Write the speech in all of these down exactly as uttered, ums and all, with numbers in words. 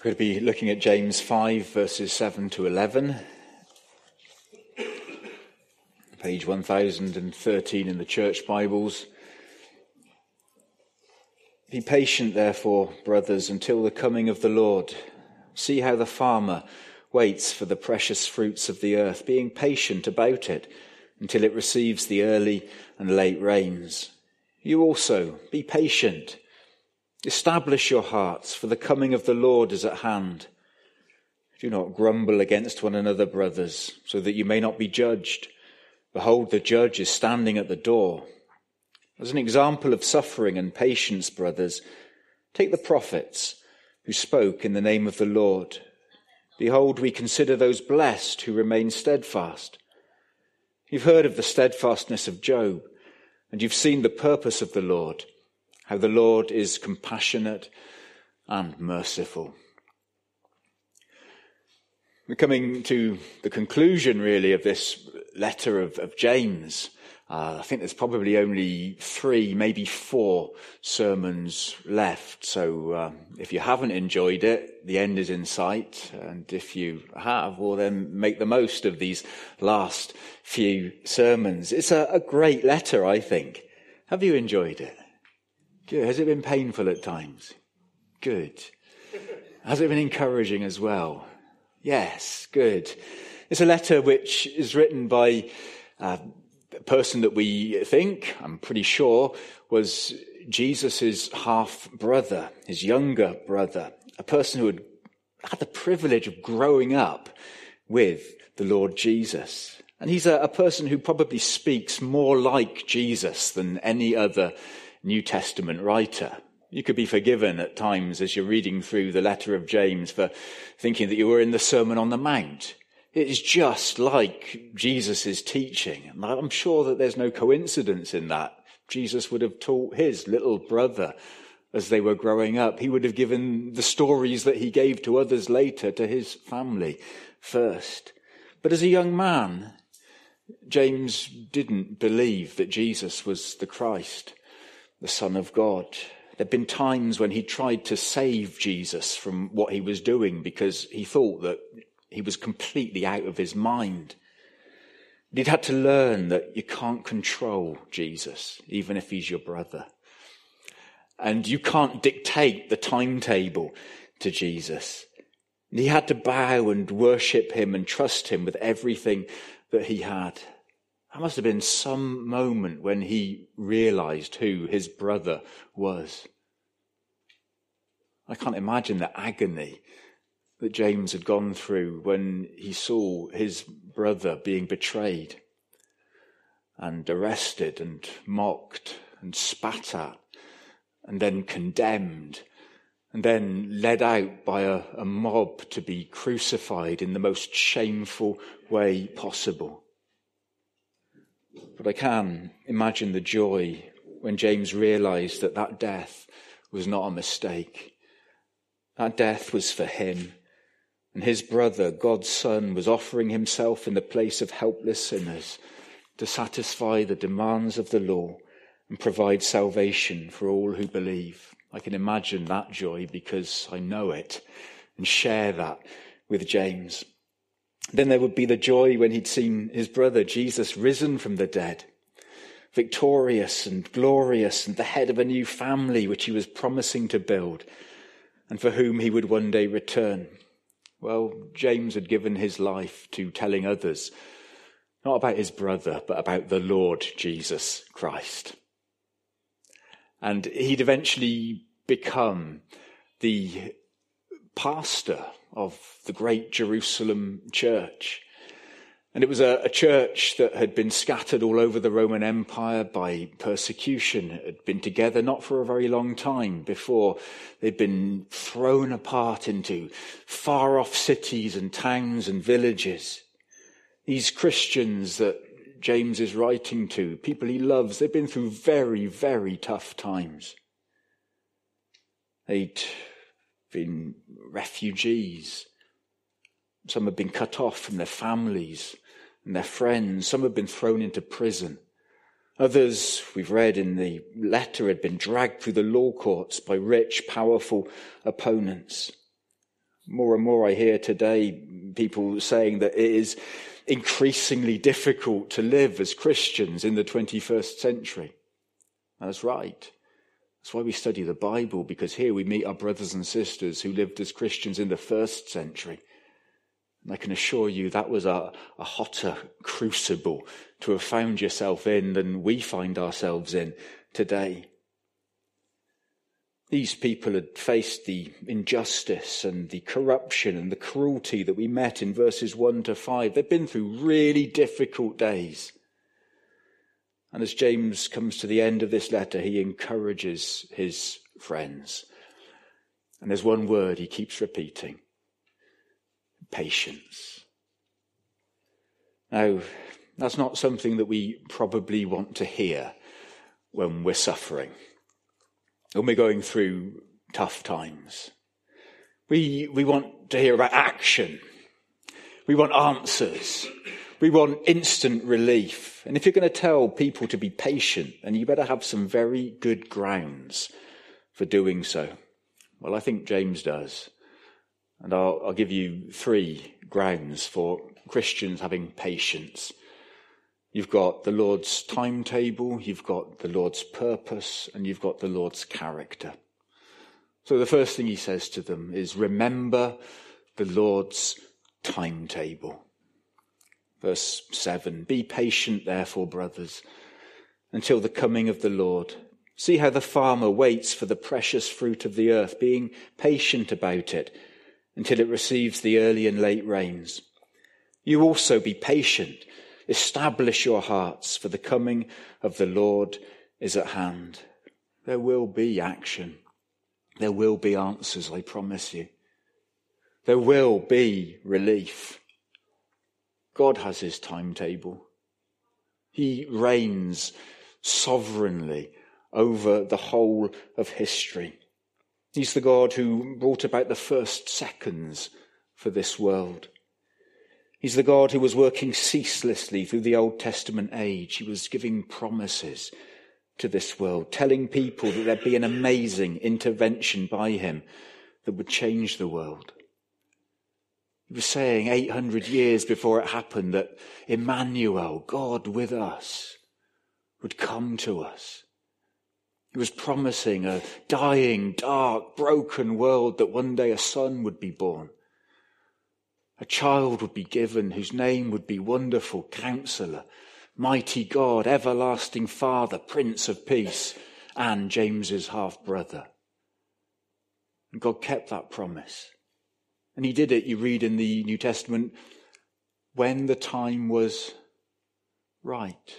We're going to be looking at James five, verses seven to eleven. Page one thousand thirteen in the Church Bibles. Be patient, therefore, brothers, until the coming of the Lord. See how the farmer waits for the precious fruits of the earth, being patient about it until it receives the early and late rains. You also, be patient. Establish your hearts, for the coming of the Lord is at hand. Do not grumble against one another, brothers, so that you may not be judged. Behold, the judge is standing at the door. As an example of suffering and patience, brothers, take the prophets who spoke in the name of the Lord. Behold, we consider those blessed who remain steadfast. You've heard of the steadfastness of Job, and you've seen the purpose of the Lord, how the Lord is compassionate and merciful. We're coming to the conclusion, really, of this letter of, of James. Uh, I think there's probably only three, maybe four sermons left. So um, if you haven't enjoyed it, the end is in sight. And if you have, well, then make the most of these last few sermons. It's a, a great letter, I think. Have you enjoyed it? Good. Has it been painful at times? Good. Has it been encouraging as well? Yes, good. It's a letter which is written by uh, a person that we think, I'm pretty sure, was Jesus' half-brother, his younger brother, a person who had had the privilege of growing up with the Lord Jesus. And he's a, a person who probably speaks more like Jesus than any other New Testament writer. You could be forgiven at times as you're reading through the letter of James for thinking that you were in the Sermon on the Mount. It is just like Jesus' teaching. And I'm sure that there's no coincidence in that. Jesus would have taught his little brother as they were growing up. He would have given the stories that he gave to others later to his family first. But as a young man, James didn't believe that Jesus was the Christ, the Son of God. There'd been times when he tried to save Jesus from what he was doing because he thought that he was completely out of his mind. He'd had to learn that you can't control Jesus, even if he's your brother. And you can't dictate the timetable to Jesus. And he had to bow and worship him and trust him with everything that he had. That must have been some moment when he realized who his brother was. I can't imagine the agony that James had gone through when he saw his brother being betrayed and arrested and mocked and spat at and then condemned and then led out by a, a mob to be crucified in the most shameful way possible. But I can imagine the joy when James realized that that death was not a mistake. That death was for him. And his brother, God's Son, was offering himself in the place of helpless sinners to satisfy the demands of the law and provide salvation for all who believe. I can imagine that joy because I know it and share that with James. Then there would be the joy when he'd seen his brother Jesus risen from the dead, victorious and glorious and the head of a new family which he was promising to build and for whom he would one day return. Well, James had given his life to telling others, not about his brother, but about the Lord Jesus Christ. And he'd eventually become the pastor of the great Jerusalem church. And it was a, a church that had been scattered all over the Roman Empire by persecution. It had been together not for a very long time before they'd been thrown apart into far-off cities and towns and villages. These Christians that James is writing to, people he loves, they've been through very, very tough times. They'd been refugees. Some had been cut off from their families and their friends. Some had been thrown into prison. Others, we've read in the letter, had been dragged through the law courts by rich, powerful opponents. More and more I hear today people saying that it is increasingly difficult to live as Christians in the twenty-first century. That's right. That's why we study the Bible, because here we meet our brothers and sisters who lived as Christians in the first century. And I can assure you that was a, a hotter crucible to have found yourself in than we find ourselves in today. These people had faced the injustice and the corruption and the cruelty that we met in verses one to five. They've been through really difficult days. And as James comes to the end of this letter, he encourages his friends. And there's one word he keeps repeating: patience. Now, that's not something that we probably want to hear when we're suffering, when we're going through tough times. We, we want to hear about action. We want answers. We want instant relief. And if you're going to tell people to be patient, then you better have some very good grounds for doing so. Well, I think James does. And I'll, I'll give you three grounds for Christians having patience. You've got the Lord's timetable, you've got the Lord's purpose, and you've got the Lord's character. So the first thing he says to them is, remember the Lord's timetable. Verse seven, be patient, therefore, brothers, until the coming of the Lord. See how the farmer waits for the precious fruit of the earth, being patient about it until it receives the early and late rains. You also be patient. Establish your hearts, for the coming of the Lord is at hand. There will be action. There will be answers, I promise you. There will be relief. God has his timetable. He reigns sovereignly over the whole of history. He's the God who brought about the first seconds for this world. He's the God who was working ceaselessly through the Old Testament age. He was giving promises to this world, telling people that there'd be an amazing intervention by him that would change the world. He was saying eight hundred years before it happened that Emmanuel, God with us, would come to us. He was promising a dying, dark, broken world that one day a son would be born. A child would be given whose name would be Wonderful Counselor, Mighty God, Everlasting Father, Prince of Peace, and James's half-brother. And God kept that promise. And he did it, you read in the New Testament, when the time was right.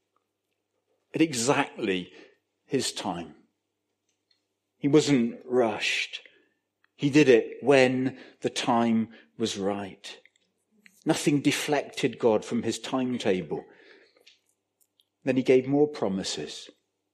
At exactly his time. He wasn't rushed. He did it when the time was right. Nothing deflected God from his timetable. Then he gave more promises.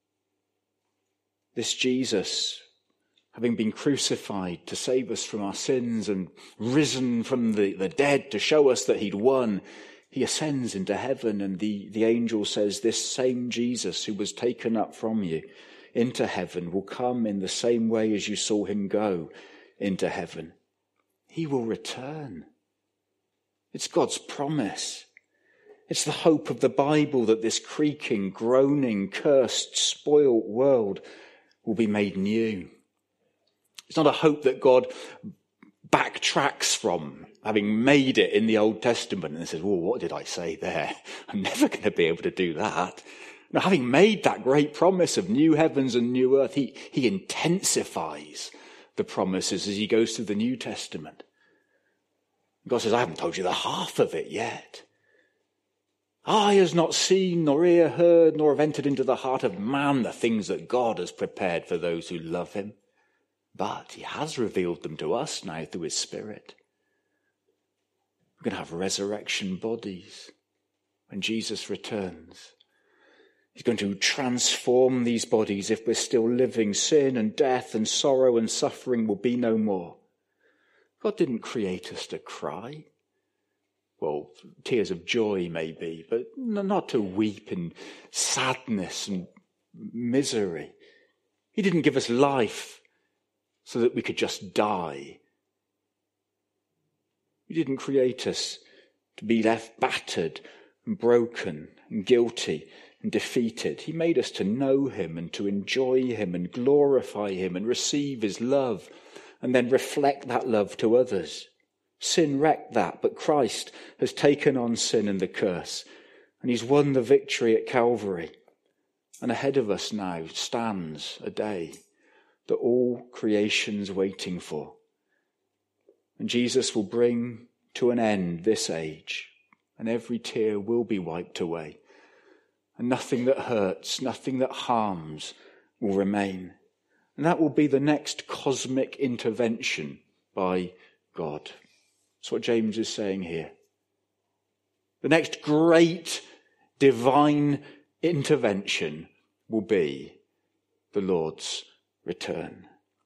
This Jesus, having been crucified to save us from our sins and risen from the, the dead to show us that he'd won, he ascends into heaven, and the, the angel says, this same Jesus who was taken up from you into heaven will come in the same way as you saw him go into heaven. He will return. It's God's promise. It's the hope of the Bible that this creaking, groaning, cursed, spoilt world will be made new. It's not a hope that God backtracks from, having made it in the Old Testament, and says, well, what did I say there? I'm never going to be able to do that. Now, having made that great promise of new heavens and new earth, he, he intensifies the promises as he goes through the New Testament. God says, I haven't told you the half of it yet. Eye has not seen, nor ear heard, nor have entered into the heart of man the things that God has prepared for those who love him. But he has revealed them to us now through his Spirit. We're going to have resurrection bodies when Jesus returns. He's going to transform these bodies if we're still living. Sin and death and sorrow and suffering will be no more. God didn't create us to cry. Well, tears of joy maybe, but not to weep in sadness and misery. He didn't give us life so that we could just die. You didn't create us to be left battered and broken and guilty and defeated. He made us to know him and to enjoy him and glorify him and receive his love and then reflect that love to others. Sin wrecked that, but Christ has taken on sin and the curse, and he's won the victory at Calvary. And ahead of us now stands a day that all creation's waiting for. And Jesus will bring to an end this age, and every tear will be wiped away. And nothing that hurts, nothing that harms will remain. And that will be the next cosmic intervention by God. That's what James is saying here. The next great divine intervention will be the Lord's return.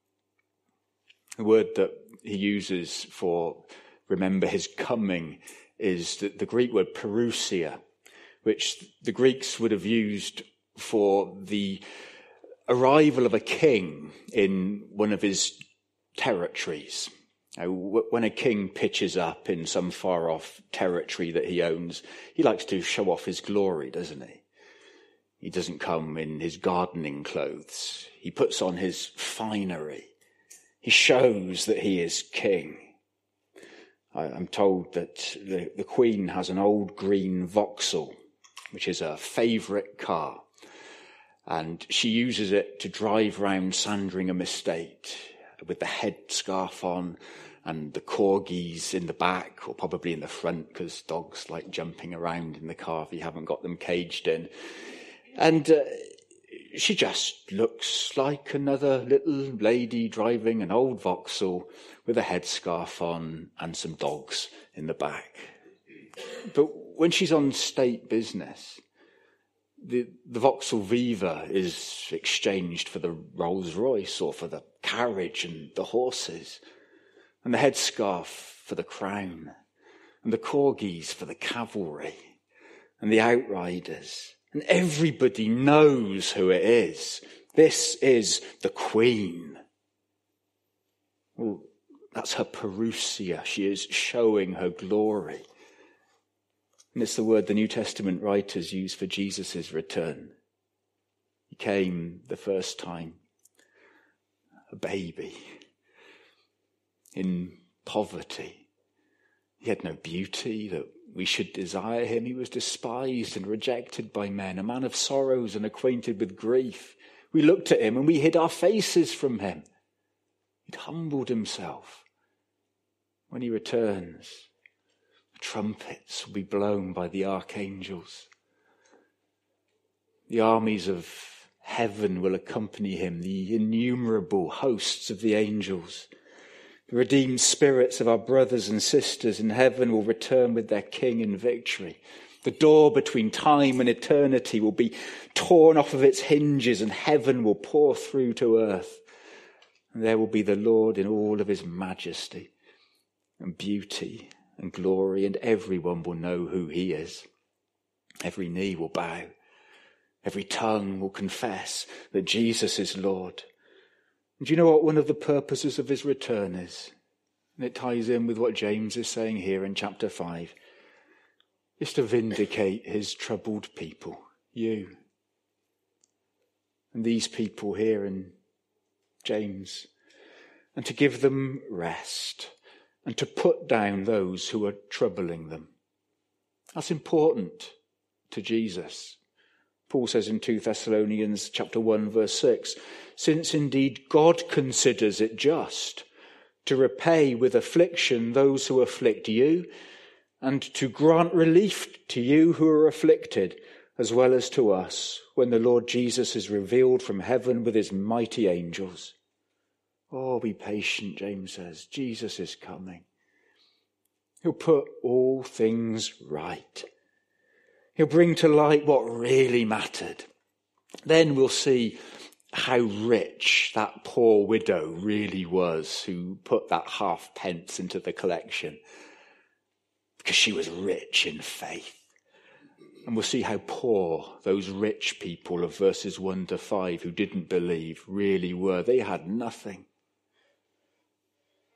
The word that he uses for remember his coming is the, the Greek word parousia, which the Greeks would have used for the arrival of a king in one of his territories. Now, when a king pitches up in some far-off territory that he owns, he likes to show off his glory, doesn't he? He doesn't come in his gardening clothes. He puts on his finery. He shows that he is king. I, I'm told that the, the Queen has an old green Vauxhall, which is a favourite car, and she uses it to drive round Sandringham Estate with the headscarf on and the corgis in the back, or probably in the front, because dogs like jumping around in the car if you haven't got them caged in. And uh, she just looks like another little lady driving an old Vauxhall with a headscarf on and some dogs in the back. But when she's on state business, the, the Vauxhall Viva is exchanged for the Rolls Royce or for the carriage and the horses, and the headscarf for the crown, and the corgis for the cavalry, and the outriders. And everybody knows who it is. This is the Queen. Well, that's her parousia. She is showing her glory. And it's the word the New Testament writers use for Jesus' return. He came the first time, a baby, in poverty. He had no beauty that we should desire him. He was despised and rejected by men, a man of sorrows and acquainted with grief. We looked at him and we hid our faces from him. He'd humbled himself. When he returns, the trumpets will be blown by the archangels. The armies of heaven will accompany him, the innumerable hosts of the angels. The redeemed spirits of our brothers and sisters in heaven will return with their King in victory. The door between time and eternity will be torn off of its hinges, and heaven will pour through to earth. And there will be the Lord in all of his majesty and beauty and glory, and everyone will know who he is. Every knee will bow. Every tongue will confess that Jesus is Lord. And do you know what one of the purposes of his return is? And it ties in with what James is saying here in chapter five. It's to vindicate his troubled people, you. And these people here in James. And to give them rest. And to put down those who are troubling them. That's important to Jesus. Paul says in Second Thessalonians chapter one verse six, since indeed God considers it just to repay with affliction those who afflict you, and to grant relief to you who are afflicted, as well as to us, when the Lord Jesus is revealed from heaven with his mighty angels. Oh, be patient, James says. Jesus is coming. He'll put all things right. He'll bring to light what really mattered. Then we'll see how rich that poor widow really was who put that half pence into the collection. Because she was rich in faith. And we'll see how poor those rich people of verses one to five who didn't believe really were. They had nothing.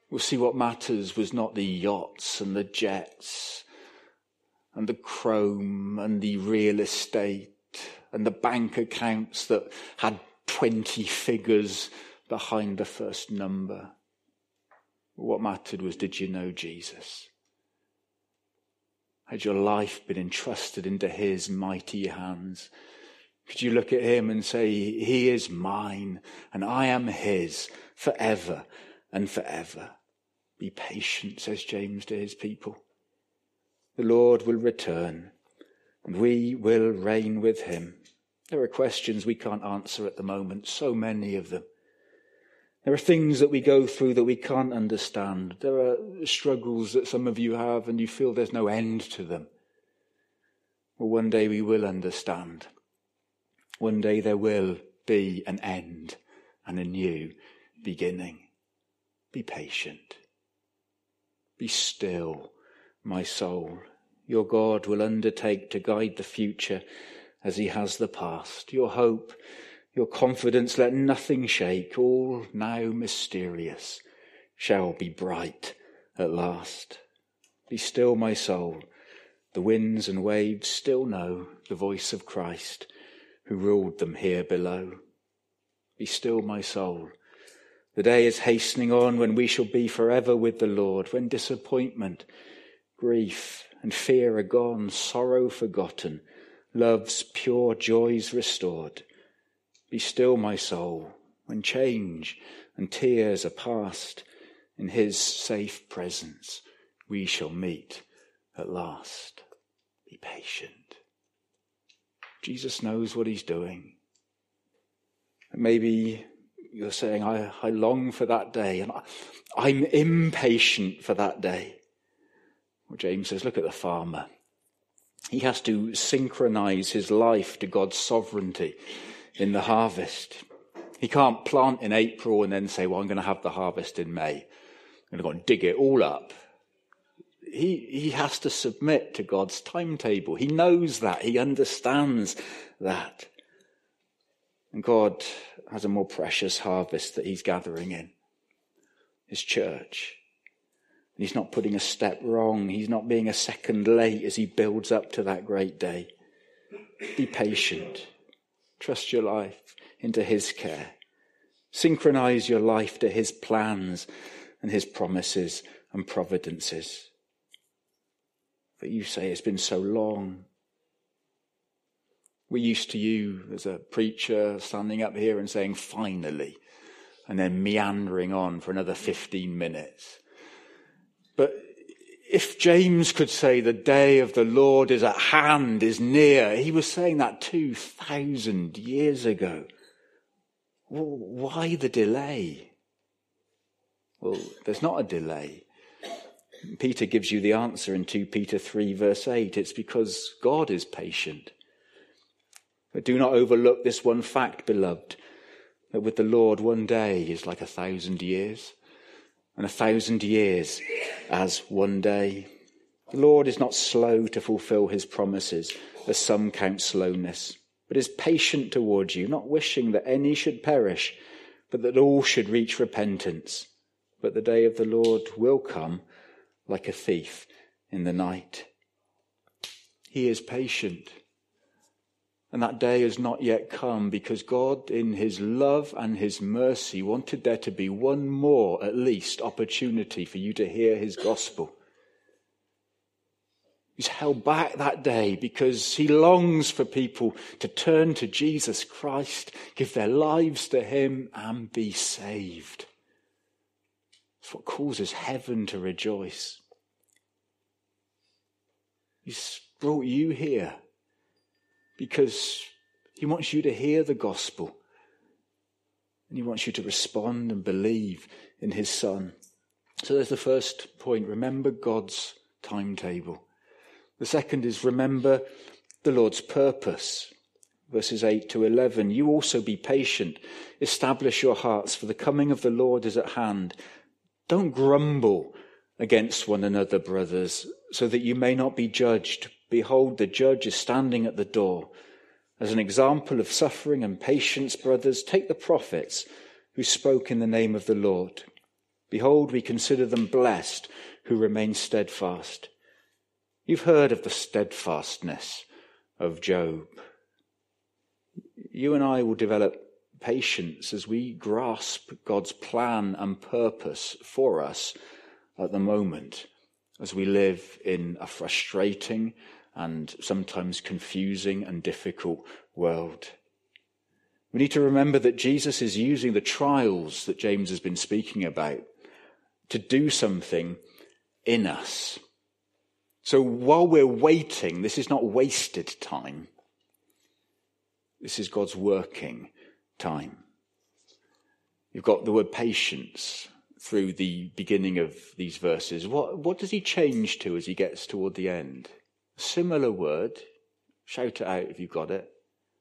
We'll see what matters was not the yachts and the jets and the chrome and the real estate and the bank accounts that had twenty figures behind the first number. What mattered was, did you know Jesus? Had your life been entrusted into his mighty hands? Could you look at him and say, he is mine and I am his forever and forever? Be patient, says James to his people. The Lord will return and we will reign with him. There are questions we can't answer at the moment, so many of them. There are things that we go through that we can't understand. There are struggles that some of you have and you feel there's no end to them. Well, one day we will understand. One day there will be an end and a new beginning. Be patient. Be still, my soul. Your God will undertake to guide the future as he has the past. Your hope, your confidence, let nothing shake. All now mysterious shall be bright at last. Be still, my soul. The winds and waves still know the voice of Christ who ruled them here below. Be still, my soul. The day is hastening on when we shall be forever with the Lord, when disappointment, grief and fear are gone, sorrow forgotten, love's pure joys restored. Be still, my soul, when change and tears are past. In his safe presence we shall meet at last. Be patient. Jesus knows what he's doing. And maybe you're saying, I, I long for that day, and I, I'm impatient for that day. Well, James says, look at the farmer. He has to synchronize his life to God's sovereignty in the harvest. He can't plant in April and then say, well, I'm going to have the harvest in May. I'm going to go and dig it all up. He, he has to submit to God's timetable. He knows that. He understands that. And God has a more precious harvest that he's gathering in. His church. And he's not putting a step wrong. He's not being a second late as he builds up to that great day. Be patient. Trust your life into his care. Synchronize your life to his plans and his promises and providences. But you say it's been so long. We're used to you as a preacher standing up here and saying, finally, and then meandering on for another fifteen minutes. But if James could say the day of the Lord is at hand, is near, he was saying that two thousand years ago. Well, why the delay? Well, there's not a delay. Peter gives you the answer in two Peter three verse eight. It's because God is patient. But do not overlook this one fact, beloved, that with the Lord one day is like a thousand years, and a thousand years as one day. The Lord is not slow to fulfill his promises, as some count slowness, but is patient towards you, not wishing that any should perish, but that all should reach repentance. But the day of the Lord will come like a thief in the night. He is patient. And that day has not yet come because God, in his love and his mercy, wanted there to be one more, at least, opportunity for you to hear his gospel. He's held back that day because he longs for people to turn to Jesus Christ, give their lives to him, and be saved. It's what causes heaven to rejoice. He's brought you here because he wants you to hear the gospel. And he wants you to respond and believe in his Son. So there's the first point. Remember God's timetable. The second is remember the Lord's purpose. Verses eight to eleven. You also be patient. Establish your hearts, for the coming of the Lord is at hand. Don't grumble against one another, brothers, so that you may not be judged. Behold, the judge is standing at the door. As an example of suffering and patience, brothers, take the prophets who spoke in the name of the Lord. Behold, we consider them blessed who remain steadfast. You've heard of the steadfastness of Job. You and I will develop patience as we grasp God's plan and purpose for us at the moment, as we live in a frustrating and sometimes confusing and difficult world. We need to remember that Jesus is using the trials that James has been speaking about to do something in us. So while we're waiting, this is not wasted time. This is God's working time. You've got the word patience through the beginning of these verses. What, what does he change to as he gets toward the end? A similar word. Shout it out if you've got it.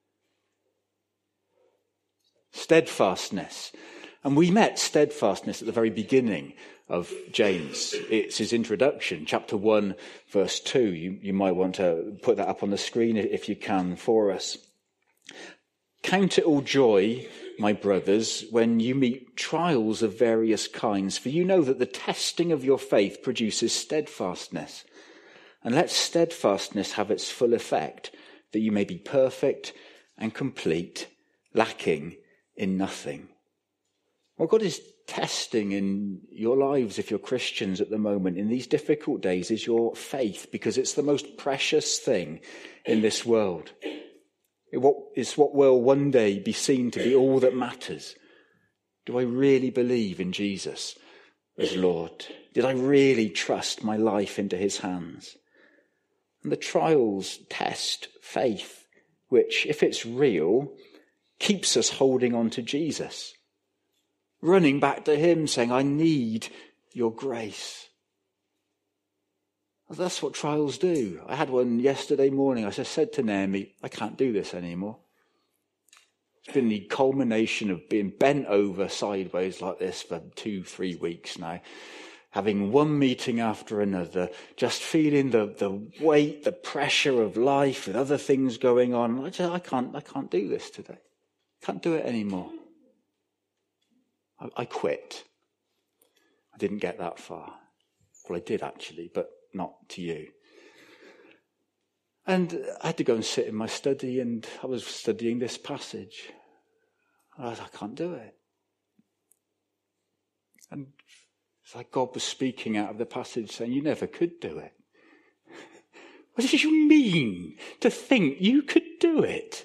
Steadfastness. And we met steadfastness at the very beginning of James. It's his introduction, chapter one, verse two. You, you might want to put that up on the screen if you can for us. Count it all joy, my brothers, when you meet trials of various kinds, for you know that the testing of your faith produces steadfastness. And let steadfastness have its full effect, that you may be perfect and complete, lacking in nothing. What God is testing in your lives, if you're Christians at the moment, in these difficult days, is your faith, because it's the most precious thing in this world. It's what will one day be seen to be all that matters. Do I really believe in Jesus as Lord? Did I really trust my life into his hands? And the trials test faith, which, if it's real, keeps us holding on to Jesus. Running back to him, saying, I need your grace. Well, that's what trials do. I had one yesterday morning. I just said to Naomi, I can't do this anymore. It's been the culmination of being bent over sideways like this for two, three weeks now. Having one meeting after another, just feeling the, the weight, the pressure of life with other things going on. I, just, I can't, I can't do this today. Can't do it anymore. I, I quit. I didn't get that far. Well, I did actually, but not to you. And I had to go and sit in my study, and I was studying this passage. I was, I can't do it. And it's like God was speaking out of the passage saying, you never could do it. What did you mean to think you could do it?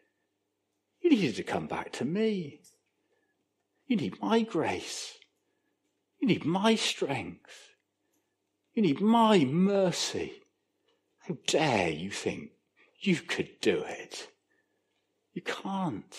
You needed to come back to me. You need my grace. You need my strength. You need my mercy. How dare you think you could do it? You can't.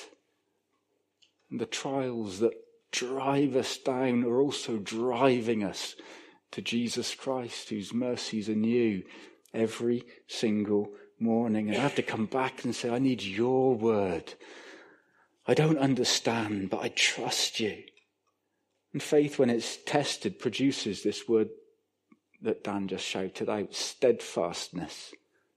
And the trials that drive us down are also driving us to Jesus Christ, whose mercies are new every single morning. And I have to come back and say, I need your word. I don't understand, but I trust you. And faith, when it's tested, produces this word that Dan just shouted out, steadfastness.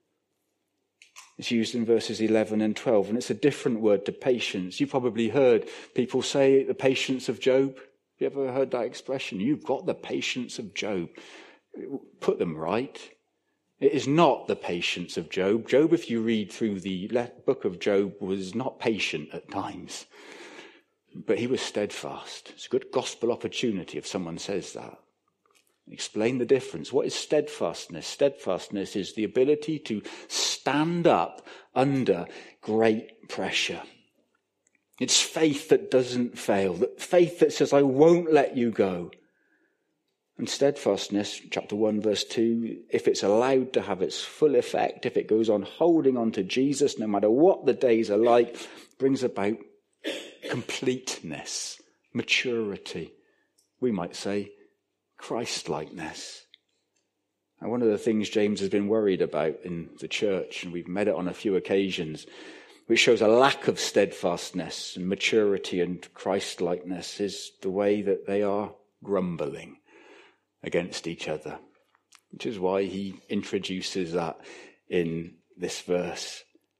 It's used in verses eleven and twelve, and it's a different word to patience. You've probably heard people say the patience of Job. Have you ever heard that expression? You've got the patience of Job. Put them right. It is not the patience of Job. Job, if you read through the book of Job, was not patient at times, but he was steadfast. It's a good gospel opportunity if someone says that. Explain the difference. What is steadfastness? Steadfastness is the ability to stand up under great pressure. It's faith that doesn't fail. That faith that says, I won't let you go. And steadfastness, chapter one, verse two, if it's allowed to have its full effect, if it goes on holding on to Jesus, no matter what the days are like, brings about completeness, maturity. We might say, Christ-likeness. And one of the things James has been worried about in the church, and we've met it on a few occasions, which shows a lack of steadfastness and maturity and Christ-likeness, is the way that they are grumbling against each other, which is why he introduces that in this verse.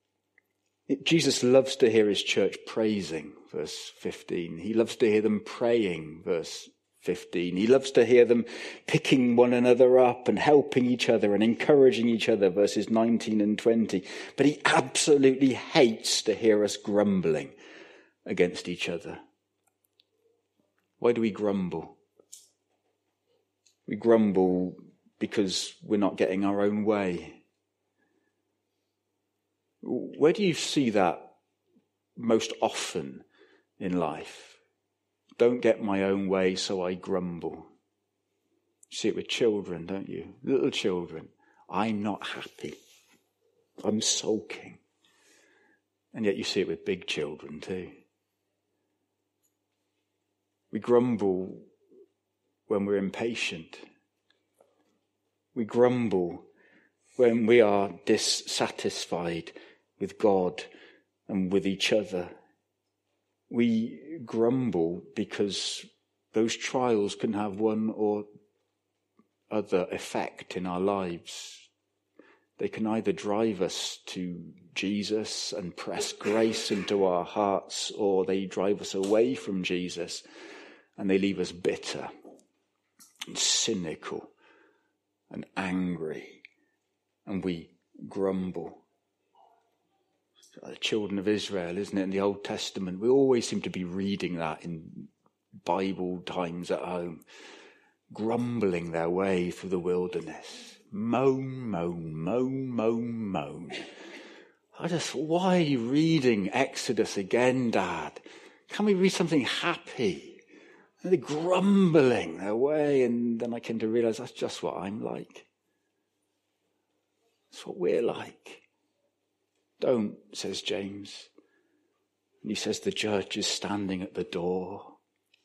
Jesus loves to hear his church praising, verse fifteen. He loves to hear them praying, verse fifteen. He loves to hear them picking one another up and helping each other and encouraging each other, verses nineteen and twenty. But he absolutely hates to hear us grumbling against each other. Why do we grumble? We grumble because we're not getting our own way. Where do you see that most often in life? Don't get my own way, so I grumble. You see it with children, don't you? Little children. I'm not happy. I'm sulking. And yet you see it with big children too. We grumble when we're impatient. We grumble when we are dissatisfied with God and with each other. We grumble because those trials can have one or other effect in our lives. They can either drive us to Jesus and press grace into our hearts, or they drive us away from Jesus and they leave us bitter and cynical and angry, and we grumble. The children of Israel, isn't it, in the Old Testament? We always seem to be reading that in Bible times at home. Grumbling their way through the wilderness. Moan, moan, moan, moan, moan. I just thought, why are you reading Exodus again, Dad? Can we read something happy? And they're grumbling their way, and then I came to realize that's just what I'm like. That's what we're like. Don't, says James. And he says the judge is standing at the door.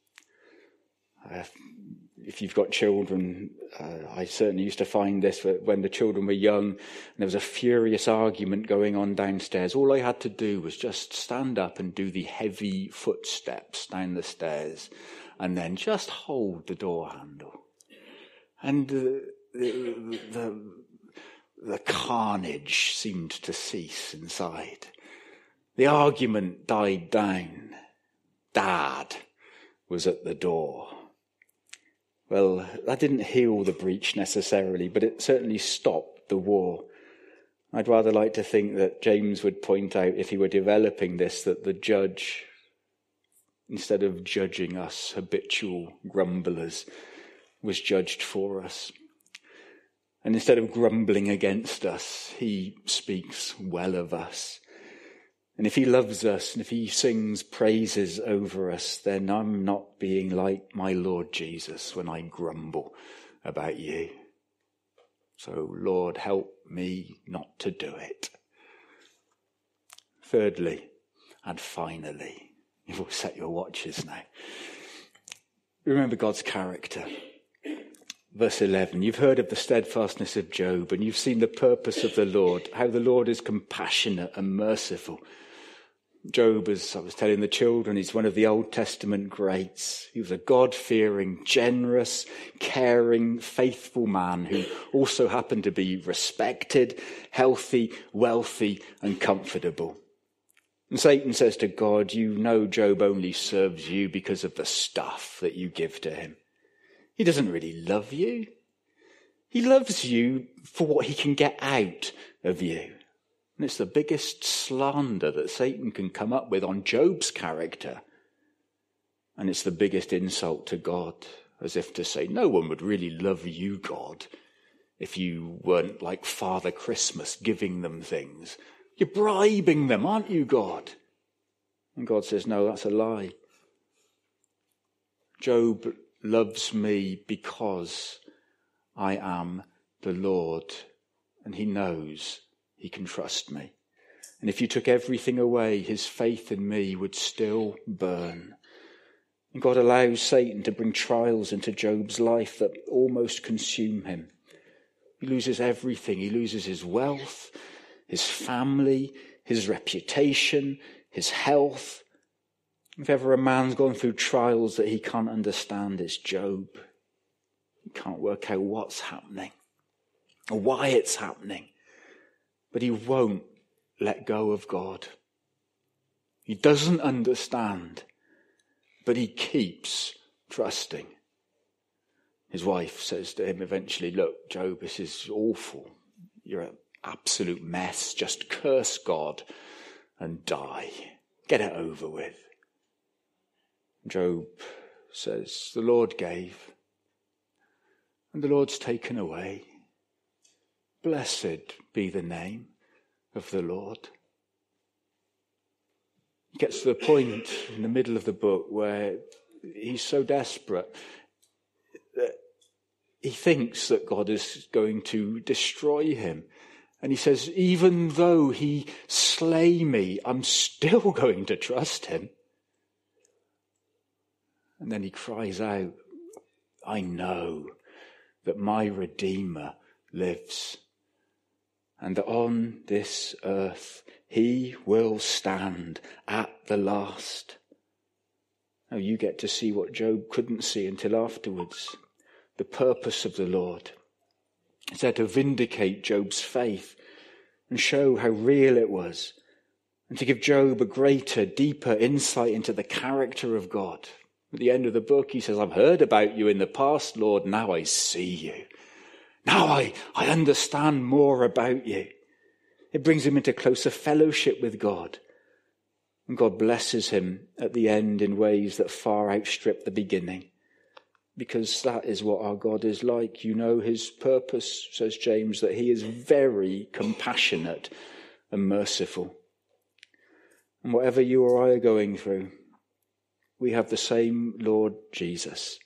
Uh, if you've got children, uh, I certainly used to find this when the children were young and there was a furious argument going on downstairs. All I had to do was just stand up and do the heavy footsteps down the stairs and then just hold the door handle. And uh, the... the The carnage seemed to cease inside. The argument died down. Dad was at the door. Well, that didn't heal the breach necessarily, but it certainly stopped the war. I'd rather like to think that James would point out, if he were developing this, that the judge, instead of judging us habitual grumblers, was judged for us. And instead of grumbling against us, he speaks well of us. And if he loves us, and if he sings praises over us, then I'm not being like my Lord Jesus when I grumble about you. So, Lord, help me not to do it. Thirdly, and finally, you've all set your watches now. Remember God's character. Verse eleven, you've heard of the steadfastness of Job, and you've seen the purpose of the Lord, how the Lord is compassionate and merciful. Job, as I was telling the children, he's one of the Old Testament greats. He was a God-fearing, generous, caring, faithful man who also happened to be respected, healthy, wealthy, and comfortable. And Satan says to God, you know Job only serves you because of the stuff that you give to him. He doesn't really love you. He loves you for what he can get out of you. And it's the biggest slander that Satan can come up with on Job's character. And it's the biggest insult to God, as if to say, no one would really love you, God, if you weren't like Father Christmas giving them things. You're bribing them, aren't you, God? And God says, no, that's a lie. Job loves me because I am the Lord, and he knows he can trust me. And if you took everything away, his faith in me would still burn. And God allows Satan to bring trials into Job's life that almost consume him. He loses everything. He loses his wealth, his family, his reputation, his health. If ever a man's gone through trials that he can't understand, it's Job. He can't work out what's happening or why it's happening. But he won't let go of God. He doesn't understand, but he keeps trusting. His wife says to him eventually, look, Job, this is awful. You're an absolute mess. Just curse God and die. Get it over with. Job says, the Lord gave, and the Lord's taken away. Blessed be the name of the Lord. He gets to the point in the middle of the book where he's so desperate that he thinks that God is going to destroy him. And he says, even though he slay me, I'm still going to trust him. And then he cries out, I know that my Redeemer lives, and that on this earth he will stand at the last. Now you get to see what Job couldn't see until afterwards. The purpose of the Lord is there to vindicate Job's faith and show how real it was, and to give Job a greater, deeper insight into the character of God. At the end of the book, he says, I've heard about you in the past, Lord. Now I see you. Now I, I understand more about you. It brings him into closer fellowship with God. And God blesses him at the end in ways that far outstrip the beginning. Because that is what our God is like. You know his purpose, says James, that he is very compassionate and merciful. And whatever you or I are going through, we have the same Lord Jesus.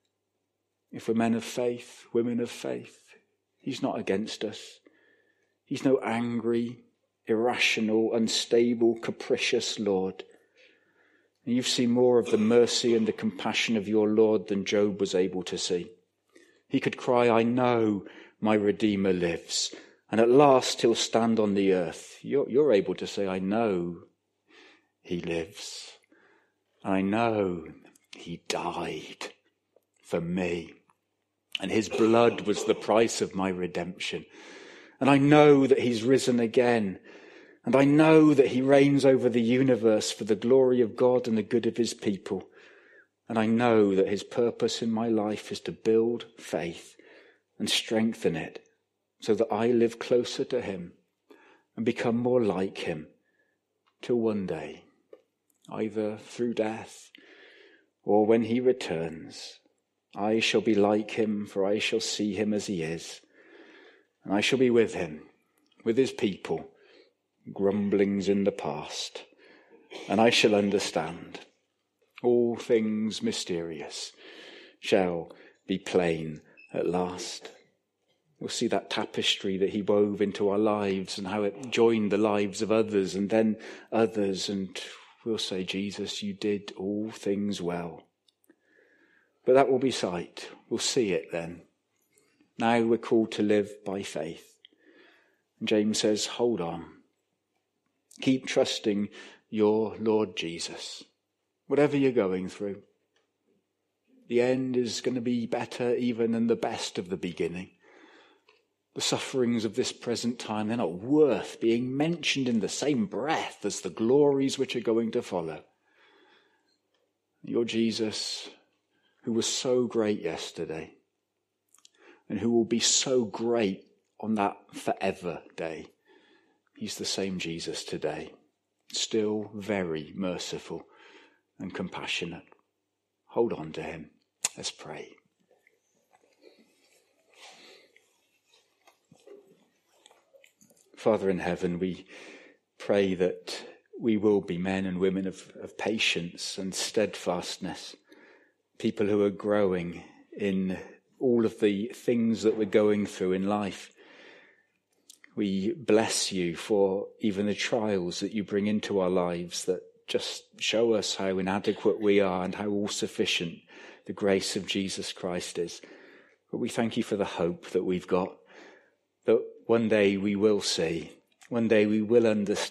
If we're men of faith, women of faith, he's not against us. He's no angry, irrational, unstable, capricious Lord. And you've seen more of the mercy and the compassion of your Lord than Job was able to see. He could cry, I know my Redeemer lives, and at last he'll stand on the earth. You're, you're able to say, I know he lives. I know he died for me, and his blood was the price of my redemption. And I know that he's risen again, and I know that he reigns over the universe for the glory of God and the good of his people. And I know that his purpose in my life is to build faith and strengthen it so that I live closer to him and become more like him till one day, either through death or when he returns, I shall be like him, for I shall see him as he is. And I shall be with him, with his people, grumblings in the past. And I shall understand. All things mysterious shall be plain at last. We'll see that tapestry that he wove into our lives and how it joined the lives of others and then others, and we'll say, Jesus, you did all things well. But that will be sight. We'll see it then. Now we're called to live by faith. And James says, hold on. Keep trusting your Lord Jesus. Whatever you're going through, the end is going to be better even than the best of the beginning. The sufferings of this present time, they're not worth being mentioned in the same breath as the glories which are going to follow. Your Jesus, who was so great yesterday, and who will be so great on that forever day, he's the same Jesus today, still very merciful and compassionate. Hold on to him. Let's pray. Father in heaven, we pray that we will be men and women of, of patience and steadfastness, people who are growing in all of the things that we're going through in life. We bless you for even the trials that you bring into our lives that just show us how inadequate we are and how all-sufficient the grace of Jesus Christ is. But we thank you for the hope that we've got, that one day we will see, one day we will understand